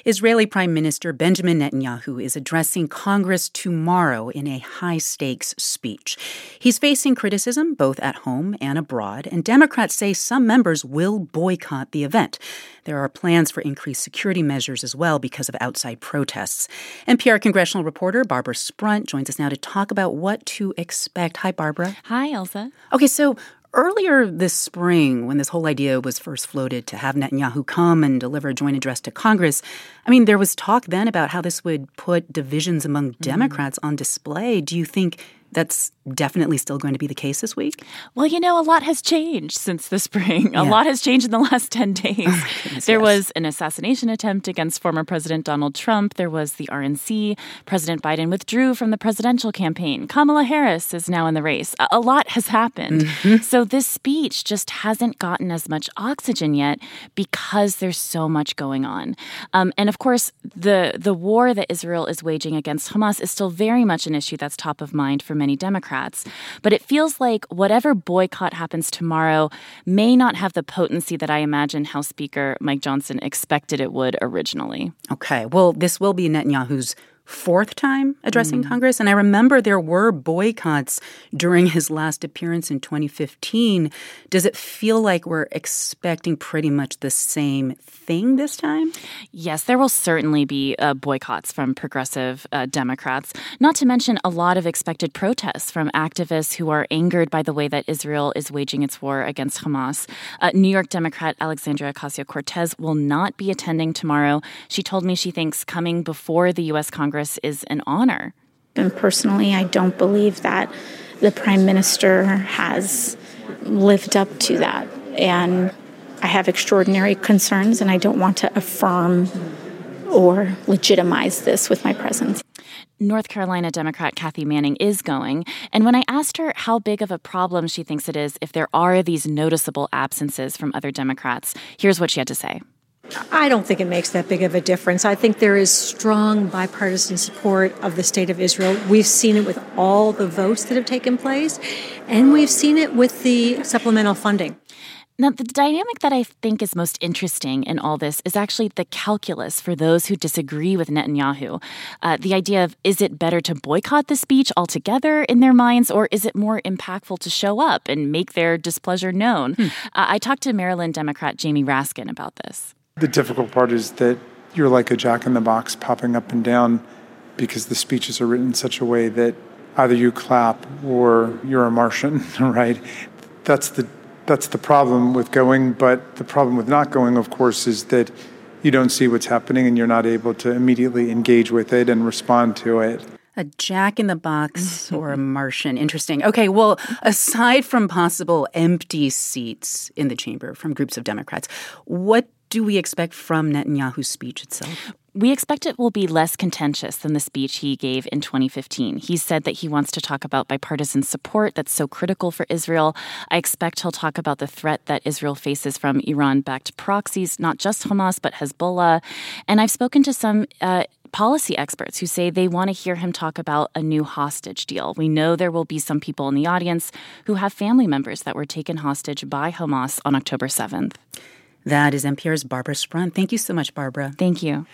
Israeli Prime Minister Benjamin Netanyahu is addressing Congress tomorrow in a high-stakes speech. He's facing criticism both at home and abroad, and Democrats say some members will boycott the event. There are plans for increased security measures as well because of outside protests. NPR congressional reporter Barbara Sprunt joins us now to talk about what to expect. Hi, Barbara. Hi, Elsa. Okay, so earlier this spring, when this whole idea was first floated to have Netanyahu come and deliver a joint address to Congress, there was talk then about how this would put divisions among Democrats on display. Do you think that's definitely still going to be the case this week? Well, a lot has changed since the spring. A lot has changed in the last 10 days. There was an assassination attempt against former President Donald Trump. There was the RNC. President Biden withdrew from the presidential campaign. Kamala Harris is now in the race. A lot has happened. So this speech just hasn't gotten as much oxygen yet because there's so much going on. And of course, the war that Israel is waging against Hamas is still very much an issue that's top of mind for many Democrats. But it feels like whatever boycott happens tomorrow may not have the potency that I imagine House Speaker Mike Johnson expected it would originally. Okay. Well, this will be Netanyahu's fourth time addressing Congress. And I remember there were boycotts during his last appearance in 2015. Does it feel like we're expecting pretty much the same thing this time? Yes, there will certainly be boycotts from progressive Democrats, not to mention a lot of expected protests from activists who are angered by the way that Israel is waging its war against Hamas. New York Democrat Alexandria Ocasio-Cortez will not be attending tomorrow. She told me she thinks coming before the U.S. Congress is an honor. And personally, I don't believe that the prime minister has lived up to that. And I have extraordinary concerns, and I don't want to affirm or legitimize this with my presence. North Carolina Democrat Kathy Manning is going. And when I asked her how big of a problem she thinks it is if there are these noticeable absences from other Democrats, here's what she had to say. I don't think it makes that big of a difference. I think there is strong bipartisan support of the state of Israel. We've seen it with all the votes that have taken place, and we've seen it with the supplemental funding. Now, the dynamic that I think is most interesting in all this is actually the calculus for those who disagree with Netanyahu. The idea of, is it better to boycott the speech altogether in their minds, or is it more impactful to show up and make their displeasure known? I talked to Maryland Democrat Jamie Raskin about this. The difficult part is that you're like a jack-in-the-box popping up and down because the speeches are written in such a way that either you clap or you're a Martian, right? That's the problem with going, but the problem with not going, of course, is that you don't see what's happening and you're not able to immediately engage with it and respond to it. A jack-in-the-box or a Martian. Interesting. Okay, well, aside from possible empty seats in the chamber from groups of Democrats, what do we expect from Netanyahu's speech itself? We expect it will be less contentious than the speech he gave in 2015. He said that he wants to talk about bipartisan support that's so critical for Israel. I expect he'll talk about the threat that Israel faces from Iran-backed proxies, not just Hamas, but Hezbollah. And I've spoken to some policy experts who say they want to hear him talk about a new hostage deal. We know there will be some people in the audience who have family members that were taken hostage by Hamas on October 7th. That is NPR's Barbara Sprunt. Thank you so much, Barbara. Thank you.